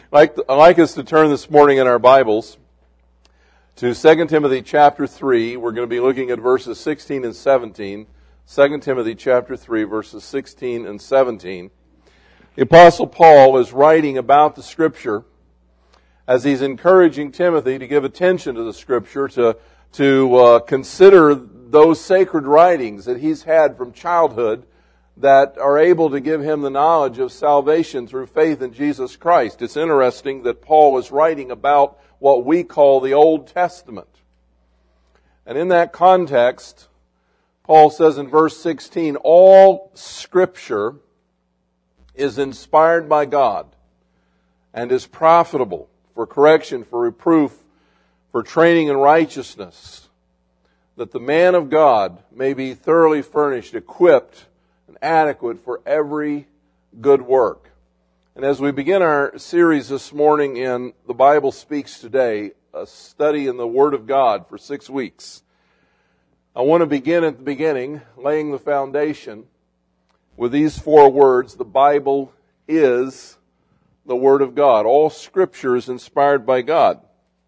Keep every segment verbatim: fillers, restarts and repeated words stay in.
I'd like, I'd like us to turn this morning in our Bibles to Second Timothy chapter three. We're going to be looking at verses sixteen and seventeen. Second Timothy chapter three, verses sixteen and seventeen. The Apostle Paul is writing about the Scripture as he's encouraging Timothy to give attention to the Scripture, to, to uh, consider those sacred writings that he's had from childhood that are able to give him the knowledge of salvation through faith in Jesus Christ. It's interesting that Paul is writing about what we call the Old Testament. And in that context, Paul says in verse sixteen, all Scripture is inspired by God and is profitable for correction, for reproof, for training in righteousness, that the man of God may be thoroughly furnished, equipped, and adequate for every good work. And as we begin our series this morning in The Bible Speaks Today, a study in the Word of God for six weeks, I want to begin at the beginning, laying the foundation with these four words: the Bible is the Word of God. All Scripture is inspired by God.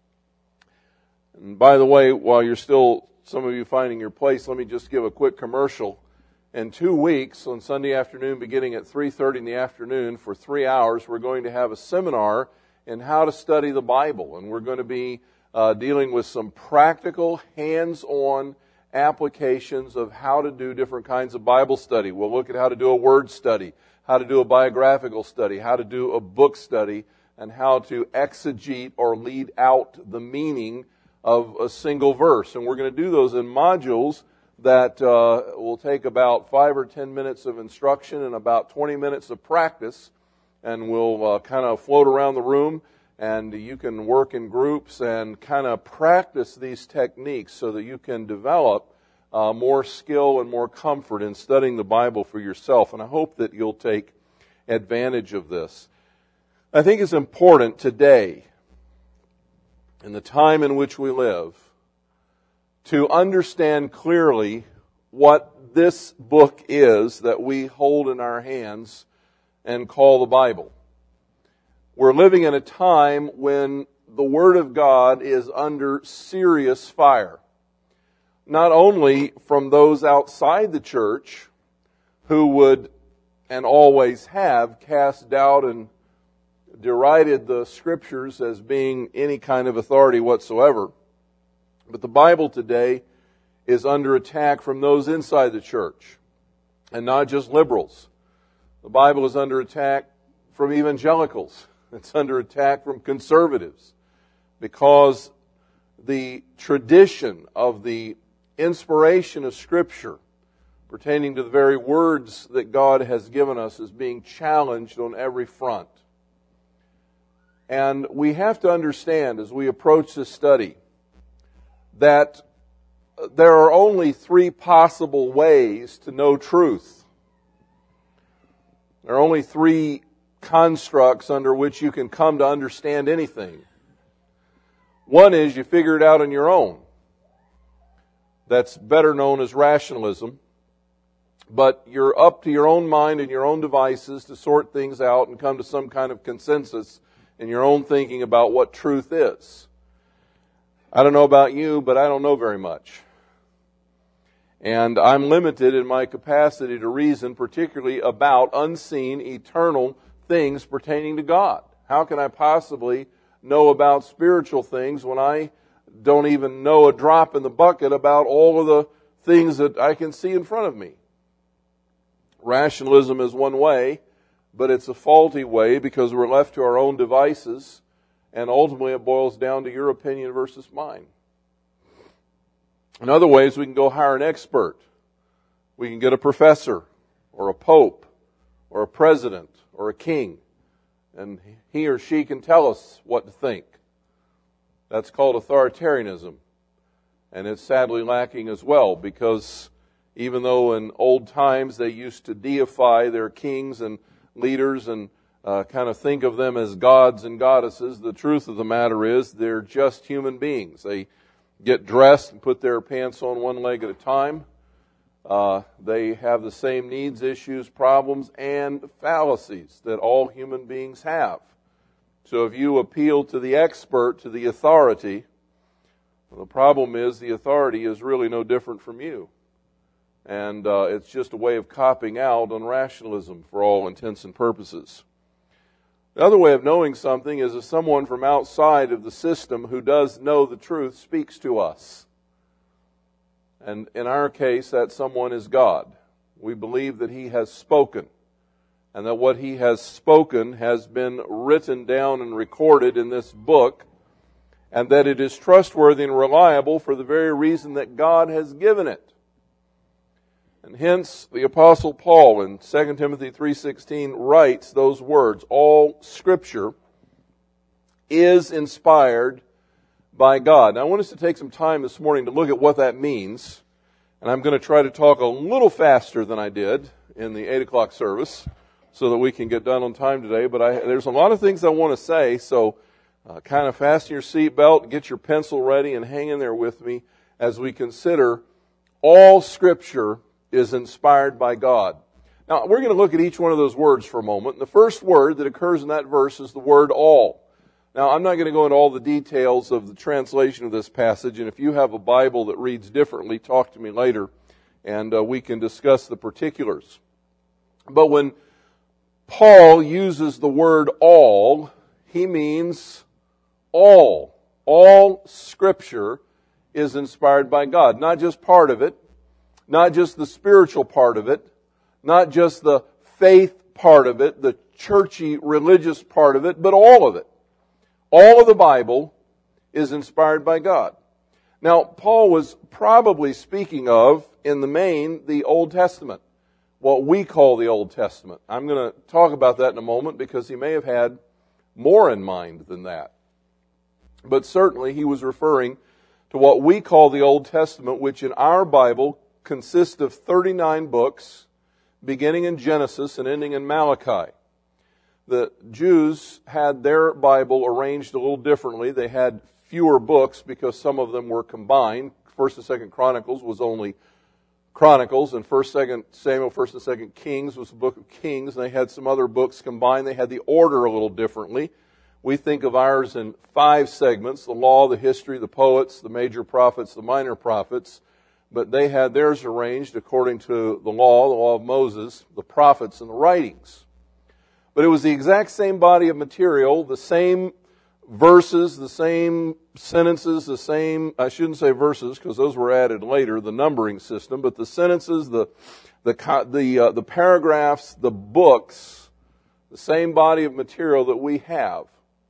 And by the way, while you're still, some of you finding your place, let me just give a quick commercial. In two weeks, on Sunday afternoon, beginning at three thirty in the afternoon, for three hours, we're going to have a seminar in how to study the Bible. And we're going to be uh, dealing with some practical, hands-on applications of how to do different kinds of Bible study. We'll look at how to do a word study, how to do a biographical study, how to do a book study, and how to exegete or lead out the meaning of a single verse. And we're going to do those in modules that uh, will take about five or ten minutes of instruction and about twenty minutes of practice. And we'll uh, kind of float around the room, and you can work in groups and kind of practice these techniques so that you can develop uh, more skill and more comfort in studying the Bible for yourself. And I hope that you'll take advantage of this. I think it's important today, in the time in which we live, to understand clearly what this book is that we hold in our hands and call the Bible. We're living in a time when the Word of God is under serious fire. Not only from those outside the church who would, and always have, cast doubt and derided the Scriptures as being any kind of authority whatsoever, but the Bible today is under attack from those inside the church, and not just liberals. The Bible is under attack from evangelicals. It's under attack from conservatives, because the tradition of the inspiration of Scripture pertaining to the very words that God has given us is being challenged on every front. And we have to understand, as we approach this study, that there are only three possible ways to know truth. There are only three constructs under which you can come to understand anything. One is you figure it out on your own. That's better known as rationalism. But you're up to your own mind and your own devices to sort things out and come to some kind of consensus in your own thinking about what truth is. I don't know about you, but I don't know very much. And I'm limited in my capacity to reason, particularly about unseen, eternal things pertaining to God. How can I possibly know about spiritual things when I don't even know a drop in the bucket about all of the things that I can see in front of me? Rationalism is one way, but it's a faulty way because we're left to our own devices. And ultimately it boils down to your opinion versus mine. In other ways, we can go hire an expert. We can get a professor or a pope or a president or a king, and he or she can tell us what to think. That's called authoritarianism. And it's sadly lacking as well, because even though in old times they used to deify their kings and leaders and Uh, kind of think of them as gods and goddesses, the truth of the matter is they're just human beings. They get dressed and put their pants on one leg at a time. Uh, they have the same needs, issues, problems, and fallacies that all human beings have. So if you appeal to the expert, to the authority, well, the problem is the authority is really no different from you. And uh, it's just a way of copping out on rationalism for all intents and purposes. The other way of knowing something is if someone from outside of the system who does know the truth speaks to us. And in our case, that someone is God. We believe that He has spoken, and that what He has spoken has been written down and recorded in this book, and that it is trustworthy and reliable for the very reason that God has given it. And hence, the Apostle Paul in Second Timothy three sixteen writes those words, all Scripture is inspired by God. Now, I want us to take some time this morning to look at what that means. And I'm going to try to talk a little faster than I did in the eight o'clock service so that we can get done on time today. But I, there's a lot of things I want to say, so uh, kind of fasten your seatbelt, get your pencil ready, and hang in there with me as we consider all Scripture is inspired by God. Now, we're going to look at each one of those words for a moment. And the first word that occurs in that verse is the word all. Now, I'm not going to go into all the details of the translation of this passage, and if you have a Bible that reads differently, talk to me later, and uh, we can discuss the particulars. But when Paul uses the word all, he means all. All Scripture is inspired by God. Not just part of it, not just the spiritual part of it, not just the faith part of it, the churchy religious part of it, but all of it. All of the Bible is inspired by God. Now, Paul was probably speaking of, in the main, the Old Testament, what we call the Old Testament. I'm going to talk about that in a moment because he may have had more in mind than that. But certainly he was referring to what we call the Old Testament, which in our Bible consists of thirty-nine books, beginning in Genesis and ending in Malachi. The Jews had their Bible arranged a little differently. They had fewer books because some of them were combined. First and Second Chronicles was only Chronicles, and First, Second Samuel, First and Second Kings was the book of Kings. And they had some other books combined. They had the order a little differently. We think of ours in five segments: the law, the history, the poets, the major prophets, the minor prophets. But they had theirs arranged according to the law, the law of Moses, the prophets, and the writings. But it was the exact same body of material, the same verses, the same sentences, the same, I shouldn't say verses because those were added later, the numbering system, but the sentences, the the the, uh, the paragraphs, the books, the same body of material that we have.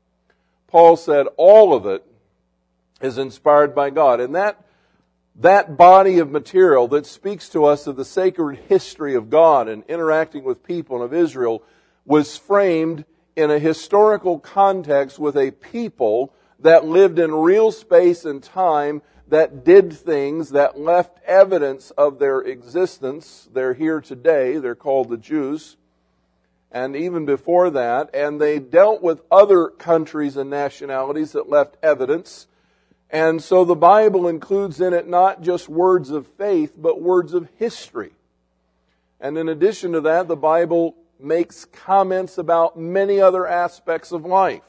Paul said all of it is inspired by God. And that that body of material that speaks to us of the sacred history of God and interacting with people and of Israel was framed in a historical context with a people that lived in real space and time, that did things, that left evidence of their existence. They're here today. They're called the Jews. And even before that, and they dealt with other countries and nationalities that left evidence. And so the Bible includes in it not just words of faith, but words of history. And in addition to that, the Bible makes comments about many other aspects of life.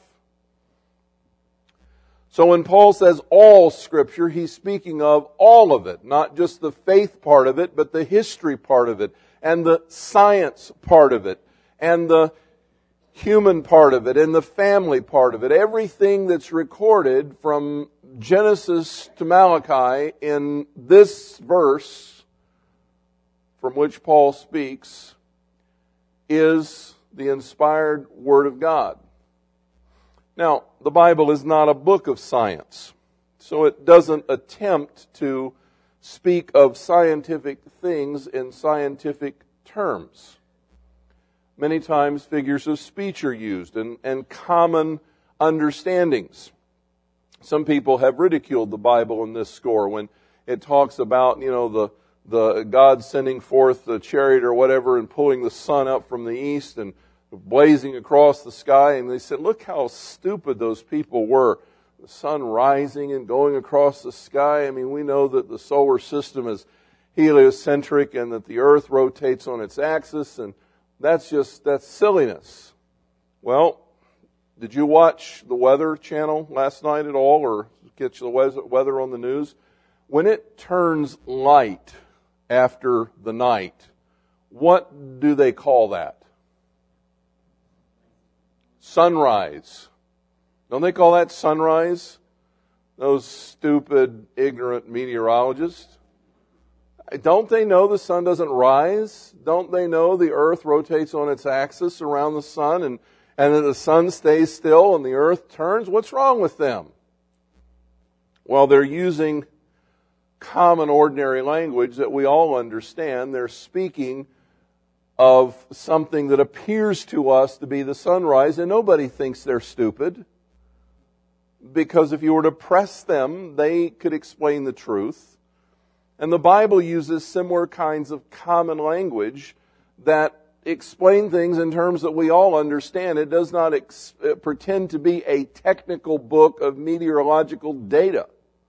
So when Paul says all Scripture, he's speaking of all of it, not just the faith part of it, but the history part of it, and the science part of it, and the human part of it, and the family part of it. Everything that's recorded from Genesis to Malachi in this verse from which Paul speaks is the inspired Word of God. Now, the Bible is not a book of science, so it doesn't attempt to speak of scientific things in scientific terms. Many times figures of speech are used and, and common understandings. Some people have ridiculed the Bible in this score when it talks about, you know, the the God sending forth the chariot or whatever and pulling the sun up from the east and blazing across the sky. And they said, look how stupid those people were. The sun rising and going across the sky. I mean, we know that the solar system is heliocentric and that the earth rotates on its axis, and that's just, that's silliness. Well, Did you watch the Weather Channel last night at all, or get the weather on the news? When it turns light after the night, what do they call that? Sunrise. Don't they call that sunrise? Those stupid, ignorant meteorologists. Don't they know the sun doesn't rise? Don't they know the earth rotates on its axis around the sun and, and that the sun stays still and the earth turns? What's wrong with them? Well, they're using common, ordinary language that we all understand. They're speaking of something that appears to us to be the sunrise, and nobody thinks they're stupid. Because if you were to press them, they could explain the truth. And the Bible uses similar kinds of common language that explain things in terms that we all understand. It does not ex- pretend to be a technical book of meteorological data.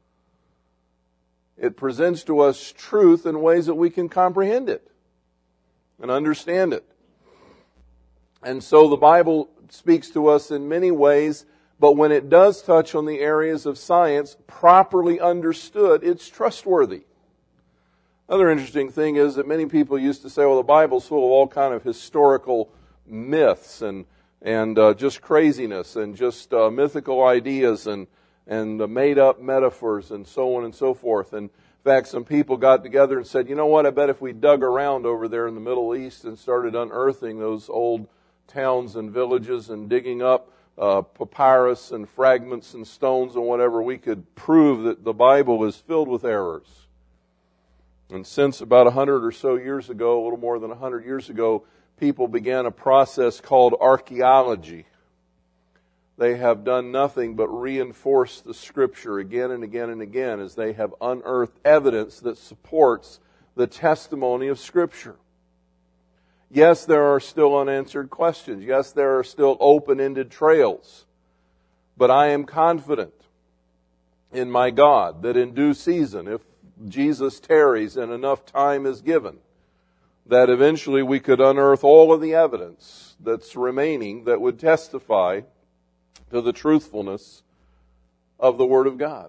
It presents to us truth in ways that we can comprehend it and understand it. And so the Bible speaks to us in many ways, but when it does touch on the areas of science, properly understood, it's trustworthy. Another interesting thing is that many people used to say, well, the Bible's full of all kind of historical myths and and uh, just craziness and just uh, mythical ideas and and uh, made-up metaphors and so on and so forth. And in fact, some people got together and said, you know what, I bet if we dug around over there in the Middle East and started unearthing those old towns and villages and digging up uh, papyrus and fragments and stones and whatever, we could prove that the Bible is filled with errors. And since about a hundred or so years ago, a little more than a hundred years ago, people began a process called archaeology. They have done nothing but reinforce the Scripture again and again and again as they have unearthed evidence that supports the testimony of Scripture. Yes, there are still unanswered questions. Yes, there are still open-ended trails. But I am confident in my God that in due season, if Jesus tarries and enough time is given, that eventually we could unearth all of the evidence that's remaining that would testify to the truthfulness of the Word of God.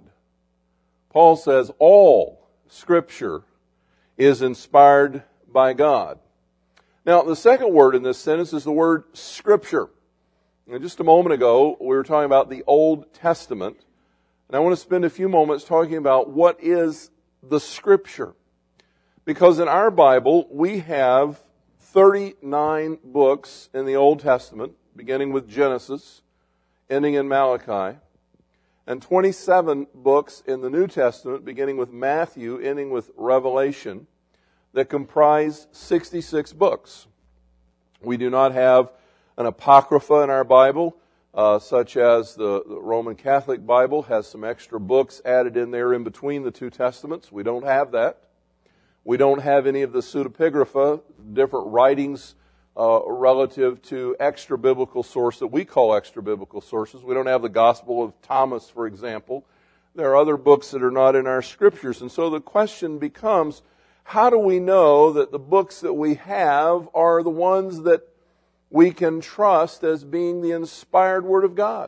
Paul says all Scripture is inspired by God. Now, the second word in this sentence is the word Scripture. And just a moment ago, we were talking about the Old Testament. And I want to spend a few moments talking about what is the Scripture. Because in our Bible, we have thirty-nine books in the Old Testament, beginning with Genesis, ending in Malachi, and twenty-seven books in the New Testament, beginning with Matthew, ending with Revelation, that comprise sixty-six books. We do not have an apocrypha in our Bible, uh, such as the, the Roman Catholic Bible has some extra books added in there in between the two testaments. We don't have that. We don't have any of the pseudepigrapha, different writings uh, relative to extra-biblical source that we call extra-biblical sources. We don't have the Gospel of Thomas, for example. There are other books that are not in our Scriptures. And so the question becomes, how do we know that the books that we have are the ones that we can trust as being the inspired Word of God?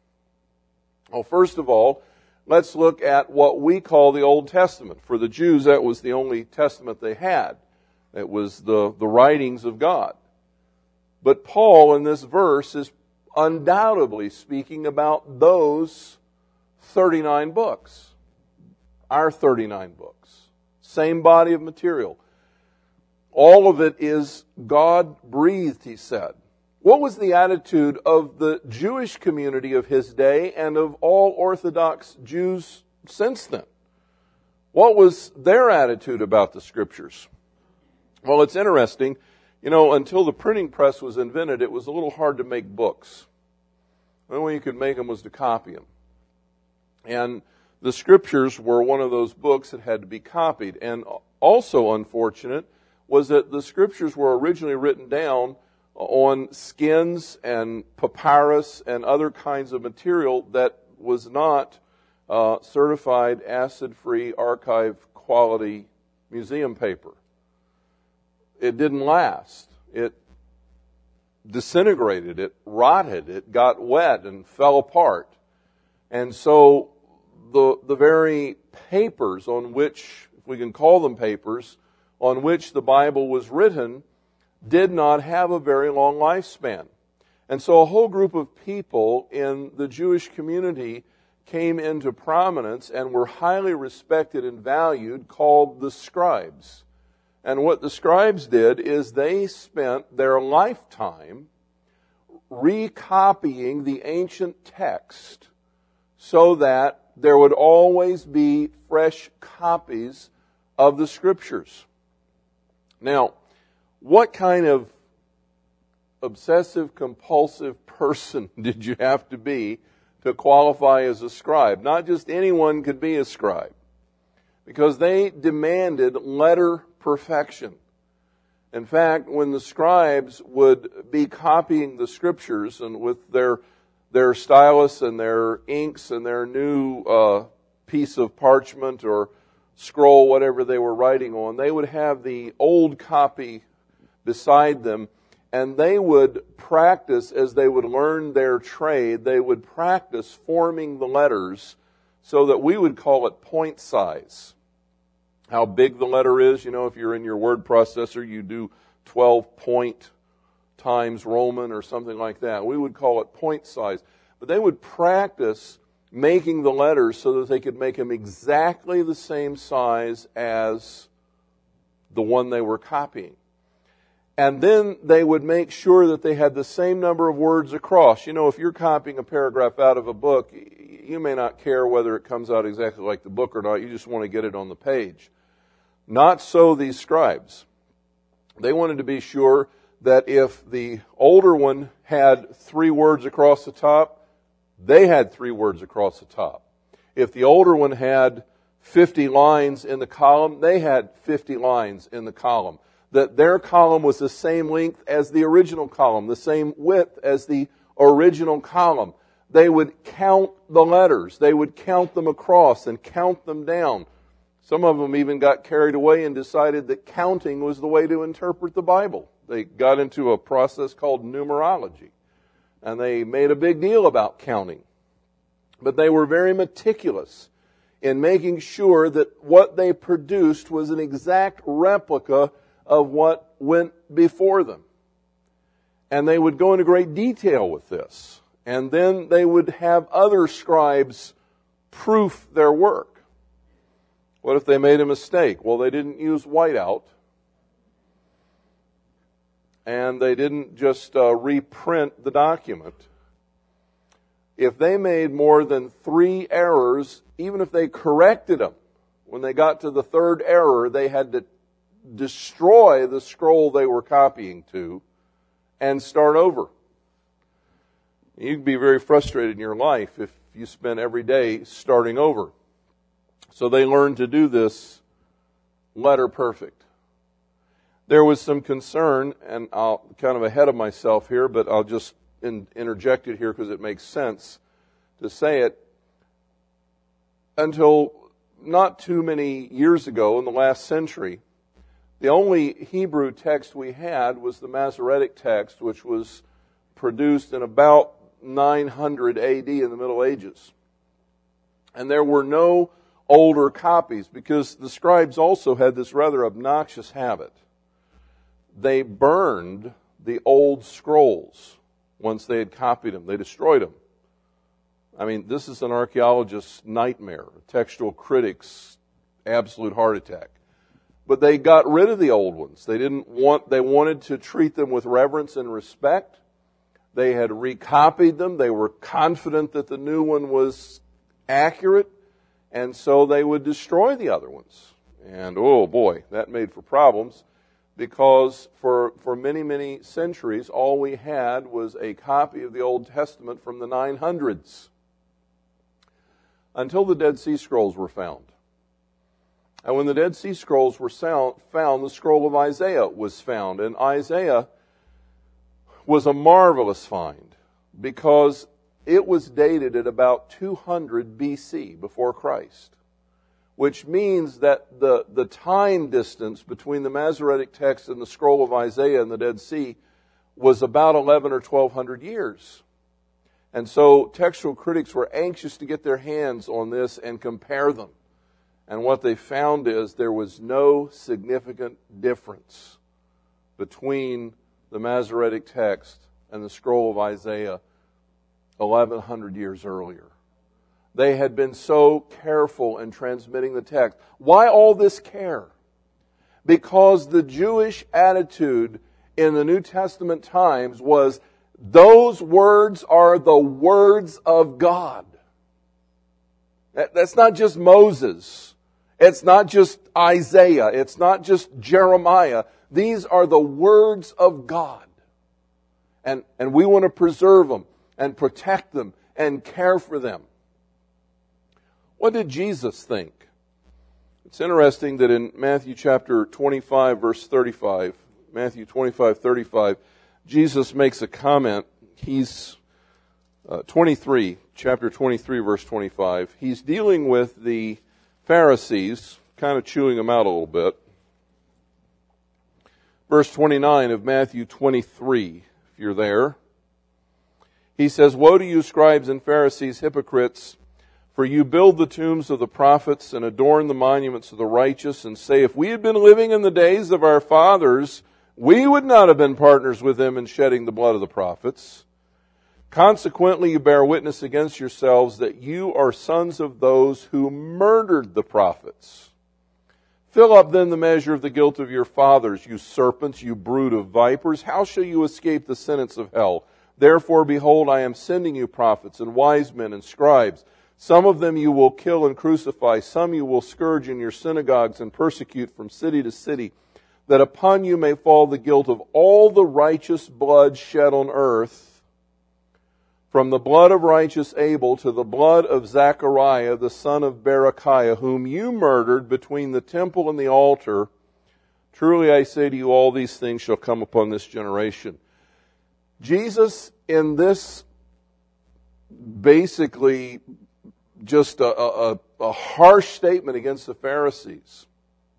Well, first of all, let's look at what we call the Old Testament. For the Jews, that was the only testament they had. It was the, the writings of God. But Paul in this verse is undoubtedly speaking about those thirty-nine books. Our thirty-nine books. Same body of material. All of it is God-breathed, he said. What was the attitude of the Jewish community of his day and of all Orthodox Jews since then? What was their attitude about the Scriptures? Well, it's interesting. You know, until the printing press was invented, it was a little hard to make books. The only way you could make them was to copy them. And the Scriptures were one of those books that had to be copied. And also unfortunate was that the Scriptures were originally written down on skins and papyrus and other kinds of material that was not uh, certified acid-free archive quality museum paper. It didn't last. It disintegrated, it rotted, it got wet and fell apart. And so the, the very papers on which, if we can call them papers, on which the Bible was written, did not have a very long lifespan. And so a whole group of people in the Jewish community came into prominence and were highly respected and valued, called the scribes. And what the scribes did is they spent their lifetime recopying the ancient text so that there would always be fresh copies of the Scriptures. Now, what kind of obsessive compulsive person did you have to be to qualify as a scribe? Not just anyone could be a scribe, because they demanded letter perfection. In fact, when the scribes would be copying the Scriptures and with their their stylus and their inks and their new uh, piece of parchment or scroll, whatever they were writing on, they would have the old copy beside them, and they would practice, as they would learn their trade, they would practice forming the letters so that we would call it point size. How big the letter is, you know, if you're in your word processor, you do twelve point times Roman or something like that. We would call it point size. But they would practice making the letters so that they could make them exactly the same size as the one they were copying. And then they would make sure that they had the same number of words across. You know, if you're copying a paragraph out of a book, you may not care whether it comes out exactly like the book or not. You just want to get it on the page. Not so these scribes. They wanted to be sure that if the older one had three words across the top, they had three words across the top. If the older one had fifty lines in the column, they had fifty lines in the column. That their column was the same length as the original column, the same width as the original column. They would count the letters. They would count them across and count them down. Some of them even got carried away and decided that counting was the way to interpret the Bible. They got into a process called numerology, and they made a big deal about counting. But they were very meticulous in making sure that what they produced was an exact replica of what went before them. And they would go into great detail with this. And then they would have other scribes proof their work. What if they made a mistake? Well, they didn't use whiteout. And they didn't just uh, reprint the document. If they made more than three errors, even if they corrected them, when they got to the third error, they had to destroy the scroll they were copying to and start over. You can be very frustrated in your life if you spend every day starting over. So they learned to do this letter perfect. There was some concern, and I'll kind of ahead of myself here, but I'll just in, interject it here because it makes sense to say it. Until not too many years ago in the last century, the only Hebrew text we had was the Masoretic text, which was produced in about nine hundred A D in the Middle Ages. And there were no older copies because the scribes also had this rather obnoxious habit. They burned the old scrolls once they had copied them. They destroyed them. I mean, this is an archaeologist's nightmare, a textual critic's absolute heart attack. But they got rid of the old ones. They didn't want, they wanted to treat them with reverence and respect. They had recopied them. They were confident that the new one was accurate. And so they would destroy the other ones. And oh boy, that made for problems. Because for, for many, many centuries, all we had was a copy of the Old Testament from the nine hundreds. Until the Dead Sea Scrolls were found. And when the Dead Sea Scrolls were found, the scroll of Isaiah was found. And Isaiah was a marvelous find because it was dated at about two hundred B C, before Christ. Which means that the, the time distance between the Masoretic text and the scroll of Isaiah and the Dead Sea was about eleven or twelve hundred years. And so textual critics were anxious to get their hands on this and compare them. And what they found is there was no significant difference between the Masoretic text and the scroll of Isaiah eleven hundred years earlier. They had been so careful in transmitting the text. Why all this care? Because the Jewish attitude in the New Testament times was, those words are the words of God. That's not just Moses. It's not just Isaiah. It's not just Jeremiah. These are the words of God. And, and we want to preserve them and protect them and care for them. What did Jesus think? It's interesting that in Matthew chapter twenty-five, verse thirty-five, Matthew twenty-five, thirty-five, Jesus makes a comment. He's uh, twenty-three, chapter twenty-three, verse twenty-five. He's dealing with the Pharisees, kind of chewing them out a little bit. Verse twenty-nine of Matthew twenty-three, if you're there. He says, "Woe to you, scribes and Pharisees, hypocrites! For you build the tombs of the prophets and adorn the monuments of the righteous, and say, if we had been living in the days of our fathers, we would not have been partners with them in shedding the blood of the prophets. Consequently, you bear witness against yourselves that you are sons of those who murdered the prophets. Fill up then the measure of the guilt of your fathers, you serpents, you brood of vipers. How shall you escape the sentence of hell? Therefore, behold, I am sending you prophets and wise men and scribes. Some of them you will kill and crucify. Some you will scourge in your synagogues and persecute from city to city, that upon you may fall the guilt of all the righteous blood shed on earth, from the blood of righteous Abel to the blood of Zechariah, the son of Berechiah, whom you murdered between the temple and the altar. Truly I say to you, all these things shall come upon this generation." Jesus, in this basically just a, a, a harsh statement against the Pharisees,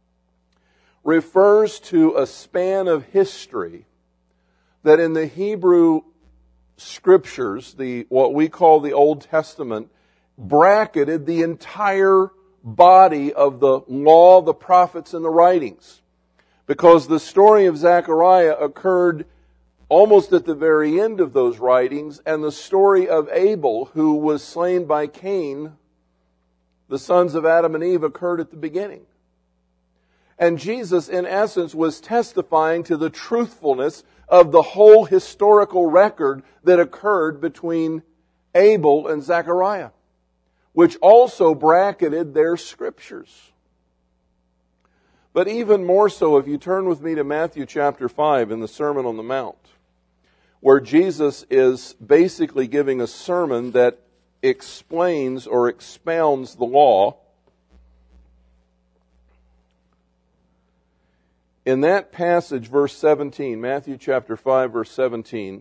refers to a span of history that in the Hebrew Scriptures, the what we call the Old Testament, bracketed the entire body of the law, the prophets, and the writings. Because the story of Zechariah occurred almost at the very end of those writings, and the story of Abel, who was slain by Cain, the sons of Adam and Eve, occurred at the beginning. And Jesus, in essence, was testifying to the truthfulness of the whole historical record that occurred between Abel and Zechariah, which also bracketed their scriptures. But even more so, if you turn with me to Matthew chapter five in the Sermon on the Mount, where Jesus is basically giving a sermon that explains or expounds the law. In that passage, verse seventeen, Matthew chapter five, verse seventeen,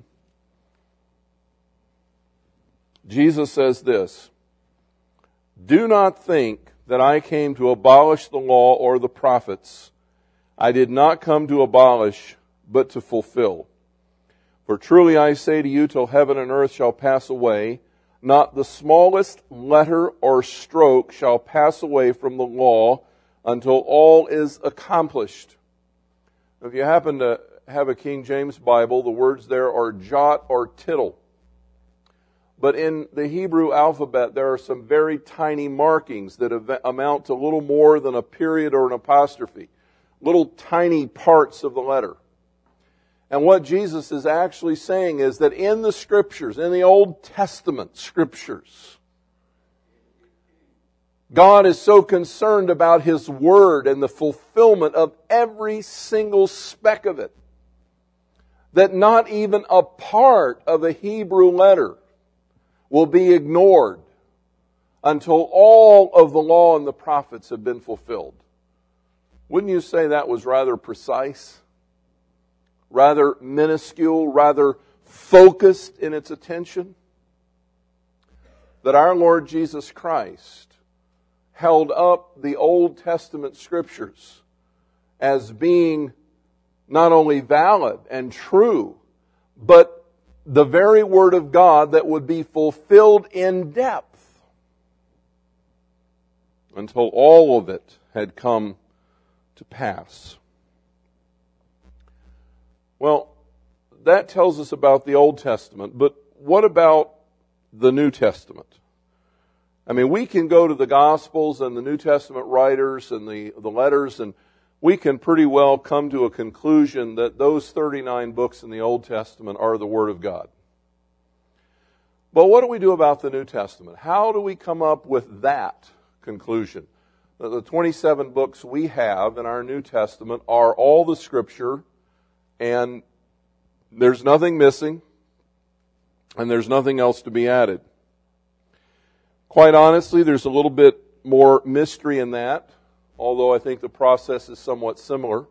Jesus says this, "Do not think that I came to abolish the law or the prophets. I did not come to abolish, but to fulfill. For truly I say to you, till heaven and earth shall pass away, not the smallest letter or stroke shall pass away from the law until all is accomplished." If you happen to have a King James Bible, the words there are jot or tittle. But in the Hebrew alphabet, there are some very tiny markings that amount to little more than a period or an apostrophe, little tiny parts of the letter. And what Jesus is actually saying is that in the Scriptures, in the Old Testament Scriptures, God is so concerned about His Word and the fulfillment of every single speck of it, that not even a part of a Hebrew letter will be ignored until all of the law and the prophets have been fulfilled. Wouldn't you say that was rather precise? Rather minuscule, rather focused in its attention? That our Lord Jesus Christ held up the Old Testament Scriptures as being not only valid and true, but the very Word of God that would be fulfilled in depth until all of it had come to pass. Well, that tells us about the Old Testament, but what about the New Testament? I mean, we can go to the Gospels and the New Testament writers and the, the letters, and we can pretty well come to a conclusion that those thirty-nine books in the Old Testament are the Word of God. But what do we do about the New Testament? How do we come up with that conclusion? The twenty-seven books we have in our New Testament are all the Scripture, and there's nothing missing, and there's nothing else to be added. Quite honestly, there's a little bit more mystery in that, although I think the process is somewhat similar.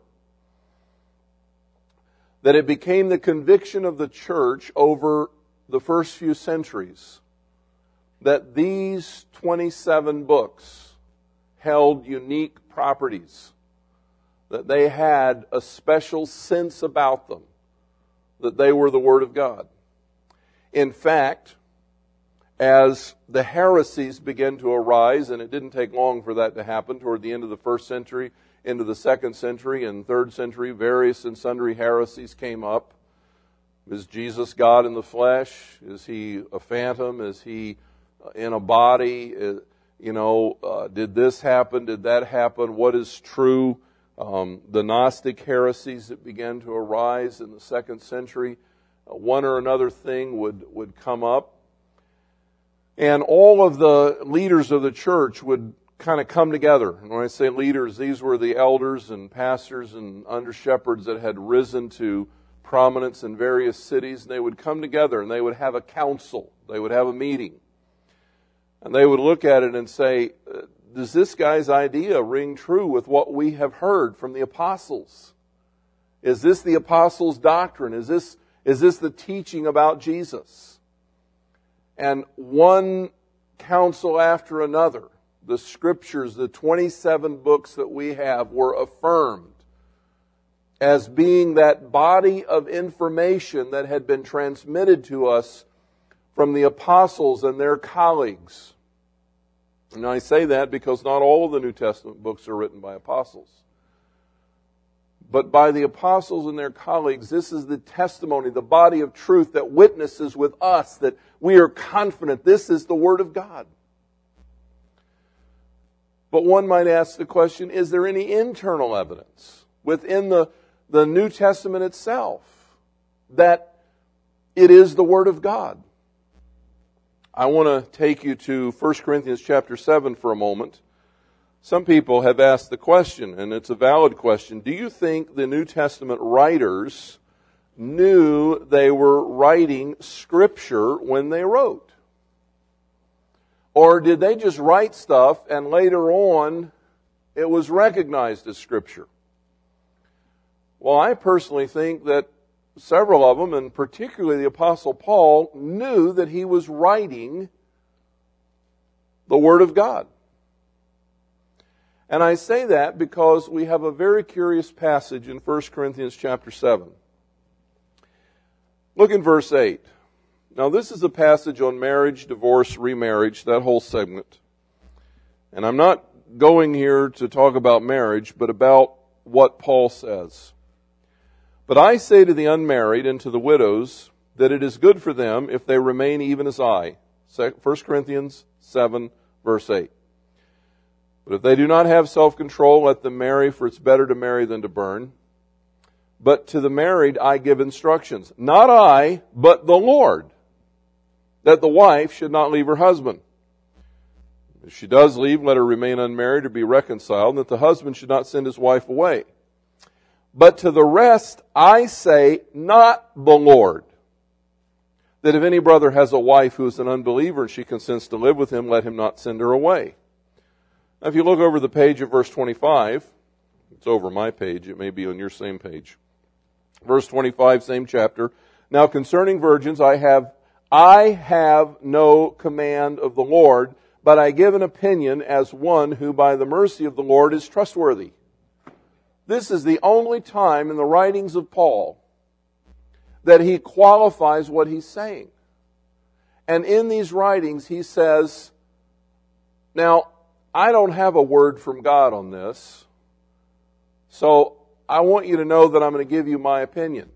That it became the conviction of the church over the first few centuries that these twenty-seven books held unique properties, that they had a special sense about them, that they were the Word of God. In fact, as the heresies began to arise, and it didn't take long for that to happen, toward the end of the first century, into the second century and third century, various and sundry heresies came up. Is Jesus God in the flesh? Is He a phantom? Is He in a body? You know, uh, did this happen? Did that happen? What is true? Um, the Gnostic heresies that began to arise in the second century, uh, one or another thing would, would come up. And all of the leaders of the church would kind of come together. And when I say leaders, these were the elders and pastors and under-shepherds that had risen to prominence in various cities. And they would come together and they would have a council. They would have a meeting. And they would look at it and say, does this guy's idea ring true with what we have heard from the apostles? Is this the apostles' doctrine? Is this, is this the teaching about Jesus? And one council after another, the Scriptures, the twenty-seven books that we have, were affirmed as being that body of information that had been transmitted to us from the apostles and their colleagues. And I say that because not all of the New Testament books are written by apostles. But by the apostles and their colleagues, this is the testimony, the body of truth that witnesses with us that we are confident this is the Word of God. But one might ask the question, is there any internal evidence within the, the New Testament itself that it is the Word of God? I want to take you to First Corinthians chapter seven for a moment. Some people have asked the question, and it's a valid question, do you think the New Testament writers knew they were writing Scripture when they wrote? Or did they just write stuff and later on it was recognized as Scripture? Well, I personally think that several of them, and particularly the Apostle Paul, knew that he was writing the Word of God. And I say that because we have a very curious passage in First Corinthians chapter seven. Look in verse eight. Now this is a passage on marriage, divorce, remarriage, that whole segment. And I'm not going here to talk about marriage, but about what Paul says. But I say to the unmarried and to the widows that it is good for them if they remain even as I. First Corinthians seven, verse eight. But if they do not have self-control, let them marry, for it's better to marry than to burn. But to the married I give instructions, not I, but the Lord, that the wife should not leave her husband. If she does leave, let her remain unmarried or be reconciled, and that the husband should not send his wife away. But to the rest I say, not the Lord, that if any brother has a wife who is an unbeliever and she consents to live with him, let him not send her away. Now, if you look over the page of verse twenty-five, it's over my page, it may be on your same page. Verse twenty-five, same chapter. Now concerning virgins, I have, I have no command of the Lord, but I give an opinion as one who by the mercy of the Lord is trustworthy. This is the only time in the writings of Paul that he qualifies what he's saying. And in these writings, he says, now, I don't have a word from God on this, so I want you to know that I'm going to give you my opinion.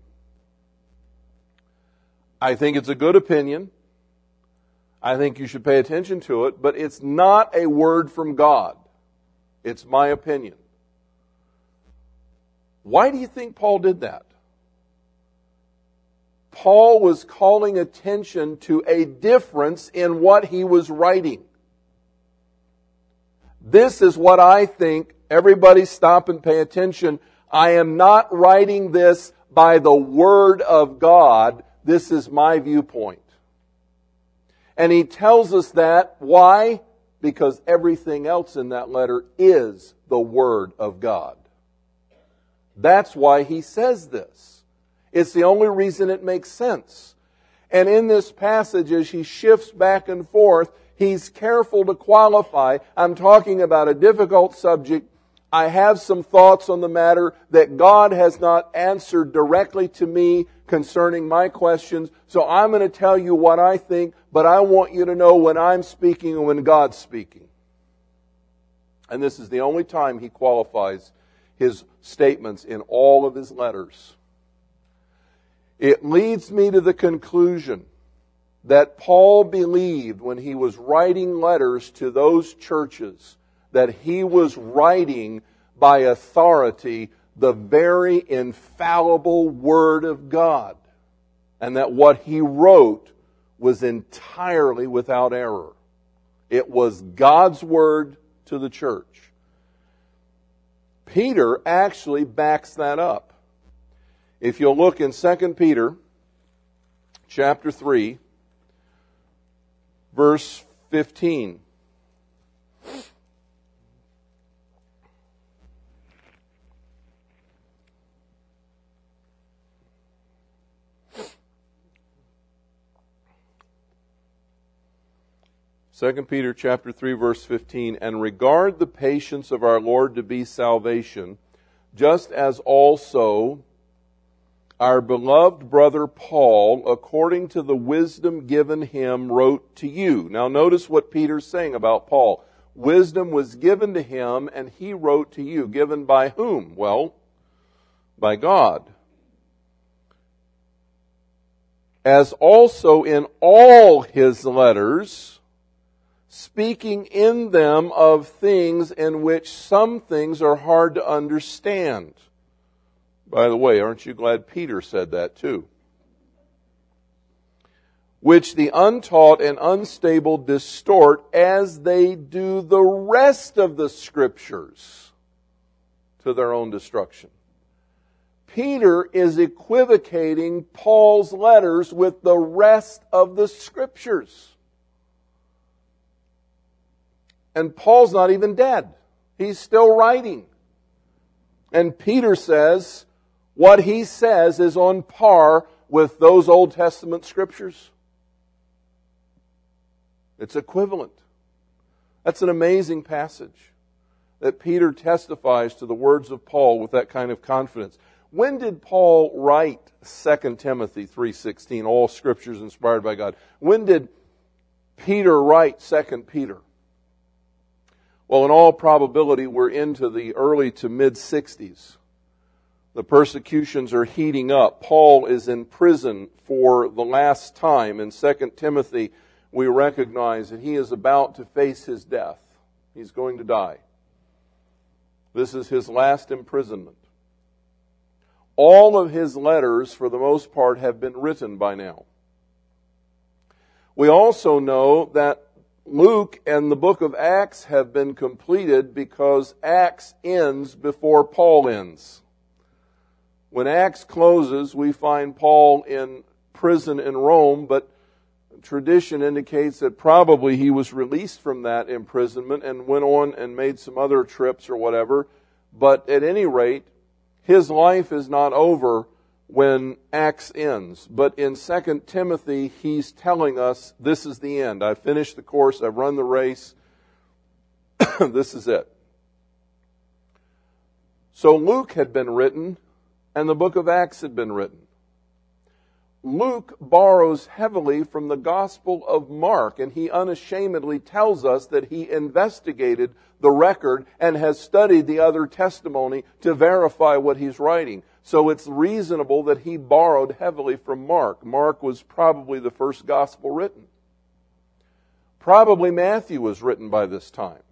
I think it's a good opinion. I think you should pay attention to it, but it's not a word from God. It's my opinion. Why do you think Paul did that? Paul was calling attention to a difference in what he was writing. This is what I think. Everybody stop and pay attention. I am not writing this by the Word of God. This is my viewpoint. And he tells us that. Why? Because everything else in that letter is the Word of God. That's why he says this. It's the only reason it makes sense. And in this passage, as he shifts back and forth, he's careful to qualify. I'm talking about a difficult subject. I have some thoughts on the matter that God has not answered directly to me concerning my questions. So I'm going to tell you what I think, but I want you to know when I'm speaking and when God's speaking. And this is the only time he qualifies his statements in all of his letters. It leads me to the conclusion that Paul believed when he was writing letters to those churches that he was writing by authority the very infallible Word of God, and that what he wrote was entirely without error. It was God's Word to the church. Peter actually backs that up. If you'll look in Second Peter chapter three, verse fifteen. Second Peter chapter three, verse fifteen, and regard the patience of our Lord to be salvation, just as also our beloved brother Paul, according to the wisdom given him, wrote to you. Now notice what Peter's saying about Paul. Wisdom was given to him, and he wrote to you. Given by whom? Well, by God. As also in all his letters, speaking in them of things in which some things are hard to understand. By the way, aren't you glad Peter said that too? Which the untaught and unstable distort as they do the rest of the Scriptures to their own destruction. Peter is equivocating Paul's letters with the rest of the Scriptures. And Paul's not even dead. He's still writing. And Peter says what he says is on par with those Old Testament Scriptures. It's equivalent. That's an amazing passage that Peter testifies to the words of Paul with that kind of confidence. When did Paul write Second Timothy three sixteen, all Scripture is inspired by God? When did Peter write Second Peter? Well, in all probability, we're into the early to mid-sixties. The persecutions are heating up. Paul is in prison for the last time. In Second Timothy, we recognize that he is about to face his death. He's going to die. This is his last imprisonment. All of his letters, for the most part, have been written by now. We also know that Luke and the book of Acts have been completed because Acts ends before Paul ends. When Acts closes, we find Paul in prison in Rome, but tradition indicates that probably he was released from that imprisonment and went on and made some other trips or whatever. But at any rate, his life is not over when Acts ends. But in Second Timothy, he's telling us, this is the end. I've finished the course. I've run the race. This is it. So Luke had been written, and the book of Acts had been written. Luke borrows heavily from the Gospel of Mark, and he unashamedly tells us that he investigated the record and has studied the other testimony to verify what he's writing. So it's reasonable that he borrowed heavily from Mark. Mark was probably the first gospel written. Probably Matthew was written by this time.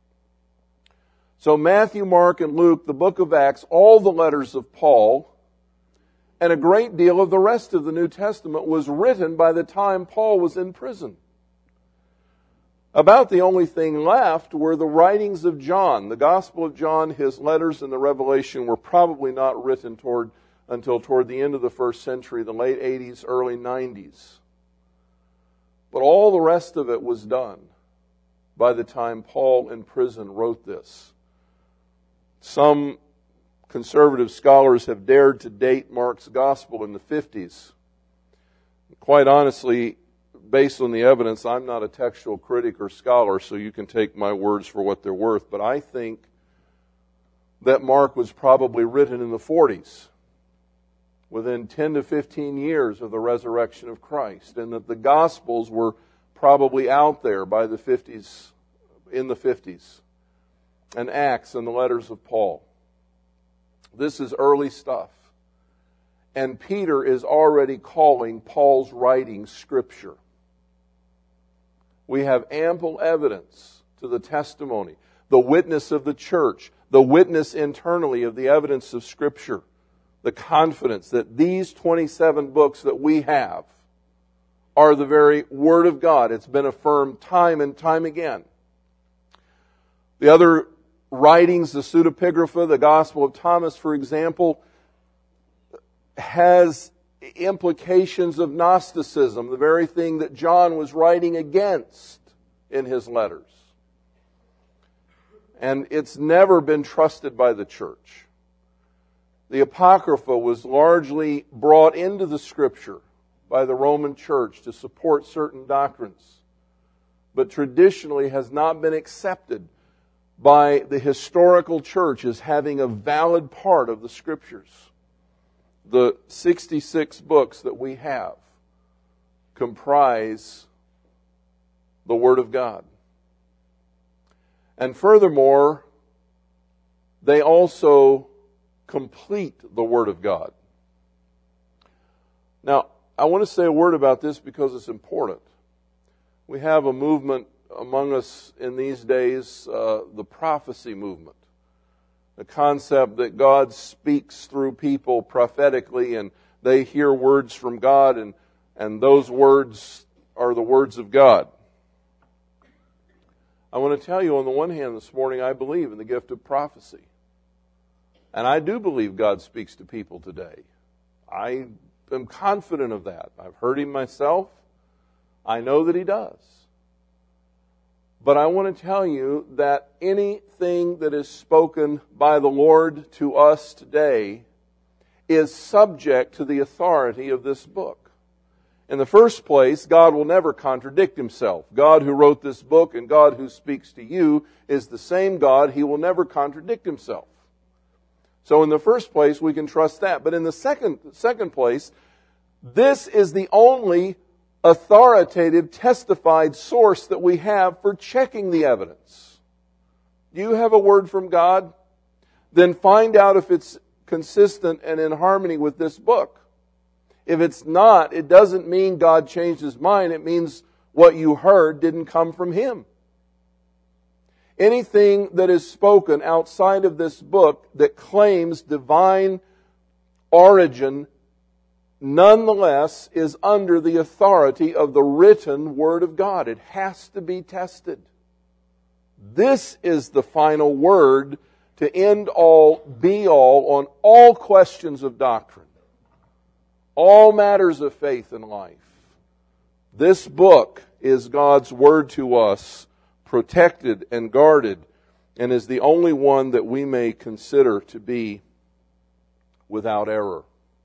So Matthew, Mark, and Luke, the book of Acts, all the letters of Paul, and a great deal of the rest of the New Testament was written by the time Paul was in prison. About the only thing left were the writings of John. The Gospel of John, his letters, and the Revelation were probably not written toward until toward the end of the first century, the late eighties, early nineties. But all the rest of it was done by the time Paul in prison wrote this. Some conservative scholars have dared to date Mark's Gospel in the fifties. Quite honestly, based on the evidence, I'm not a textual critic or scholar, so you can take my words for what they're worth, but I think that Mark was probably written in the forties, within ten to fifteen years of the resurrection of Christ, and that the Gospels were probably out there by the fifties, in the fifties, and Acts and the letters of Paul. This is early stuff. And Peter is already calling Paul's writings Scripture. We have ample evidence to the testimony, the witness of the church, the witness internally of the evidence of Scripture, the confidence that these twenty-seven books that we have are the very Word of God. It's been affirmed time and time again. The other writings, the Pseudepigrapha, the Gospel of Thomas, for example, has implications of Gnosticism, the very thing that John was writing against in his letters. And it's never been trusted by the church. The Apocrypha was largely brought into the Scripture by the Roman Church to support certain doctrines, but traditionally has not been accepted by the historical church as having a valid part of the Scriptures. The sixty-six books that we have comprise the Word of God. And furthermore, they also complete the Word of God. Now, I want to say a word about this because it's important. We have a movement among us in these days, uh, the prophecy movement. The concept that God speaks through people prophetically and they hear words from God and, and those words are the words of God. I want to tell you, on the one hand this morning, I believe in the gift of prophecy. And I do believe God speaks to people today. I am confident of that. I've heard Him myself. I know that He does. But I want to tell you that anything that is spoken by the Lord to us today is subject to the authority of this book. In the first place, God will never contradict Himself. God who wrote this book and God who speaks to you is the same God. He will never contradict Himself. So in the first place, we can trust that. But in the second, second place, this is the only authoritative, testified source that we have for checking the evidence. Do you have a word from God? Then find out if it's consistent and in harmony with this book. If it's not, it doesn't mean God changed His mind. It means what you heard didn't come from Him. Anything that is spoken outside of this book that claims divine origin nonetheless is under the authority of the written Word of God. It has to be tested. This is the final word to end all, be all on all questions of doctrine, all matters of faith and life. This book is God's Word to us, protected and guarded, and is the only one that we may consider to be without error.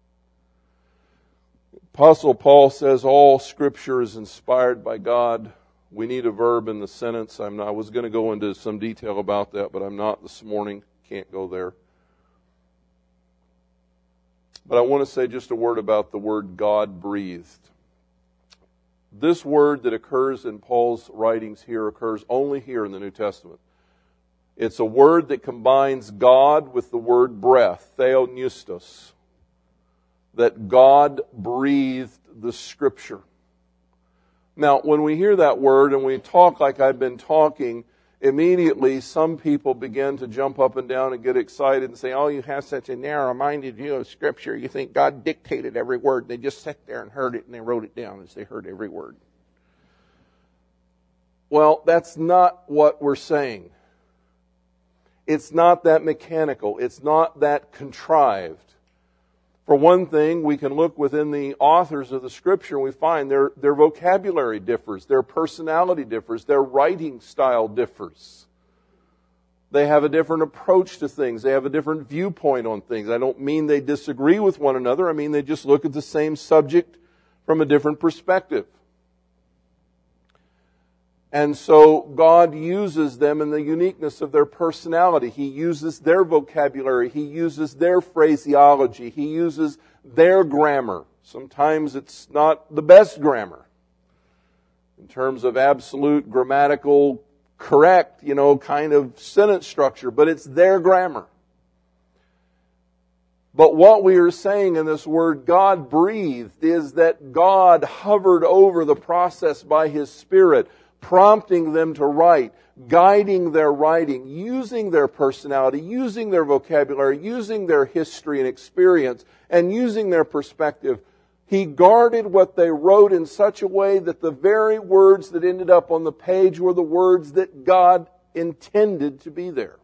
Apostle Paul says all Scripture is inspired by God. We need a verb in the sentence. I'm not, I was going to go into some detail about that, but I'm not this morning. Can't go there. But I want to say just a word about the word God-breathed. This word that occurs in Paul's writings here occurs only here in the New Testament. It's a word that combines God with the word breath, theopneustos, that God breathed the Scripture. Now, when we hear that word and we talk like I've been talking, immediately some people begin to jump up and down and get excited and say, oh, you have such a narrow-minded view of Scripture. You think God dictated every word. They just sat there and heard it and they wrote it down as they heard every word. Well, that's not what we're saying. It's not that mechanical. It's not that contrived. For one thing, we can look within the authors of the Scripture and we find their, their vocabulary differs, their personality differs, their writing style differs. They have a different approach to things. They have a different viewpoint on things. I don't mean they disagree with one another. I mean they just look at the same subject from a different perspective. And so God uses them in the uniqueness of their personality. He uses their vocabulary. He uses their phraseology. He uses their grammar. Sometimes it's not the best grammar in terms of absolute grammatical correct, you know, kind of sentence structure, but it's their grammar. But what we are saying in this word, God breathed, is that God hovered over the process by His Spirit, prompting them to write, guiding their writing, using their personality, using their vocabulary, using their history and experience, and using their perspective. He guarded what they wrote in such a way that the very words that ended up on the page were the words that God intended to be there.